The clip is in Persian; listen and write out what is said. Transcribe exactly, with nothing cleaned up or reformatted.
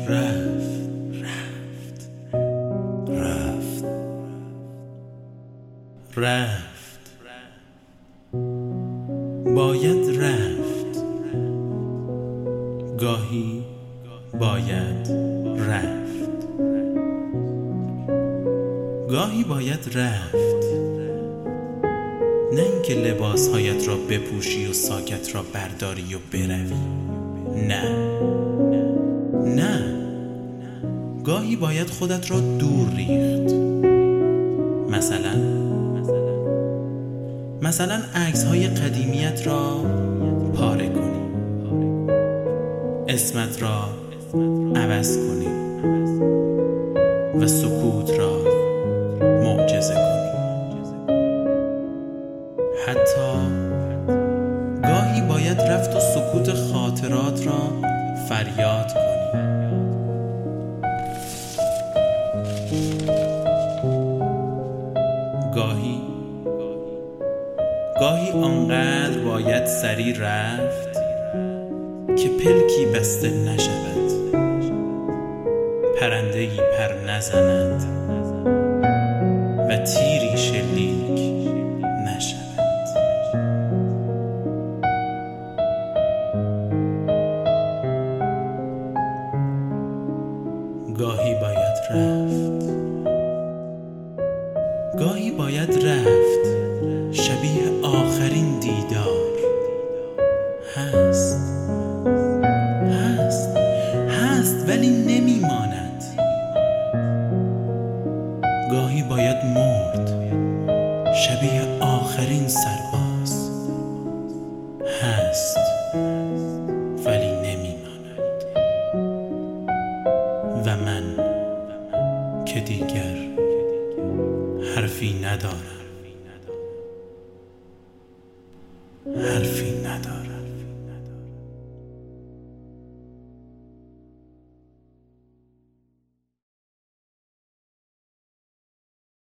رفت رفت رفت باید رفت، گاهی باید رفت، گاهی باید رفت. نه اینکه لباسهایت را بپوشی و ساکت را برداری و بروی، نه نه، گاهی باید خودت را دور ریخت. مثلا مثلا عکس‌های قدیمیت را پاره کنی، اسمت را عوض کنی و سکوت را معجزه کنی. حتی گاهی باید رفت و سکوت خاطرات را فریاد کنی. گاهی گاهی آنقدر باید سری رفت که پلکی بسته نشود، پرنده‌ای پر نزند و تیری شلیک نشود. گاهی باید رفت، گاهی باید رفت. شبیه آخرین دیدار هست هست هست ولی نمیماند. گاهی باید مرد، شبیه آخرین سرباز هست ولی نمیماند. و من که دیگر حرفی ندارم، حرفی ندارم.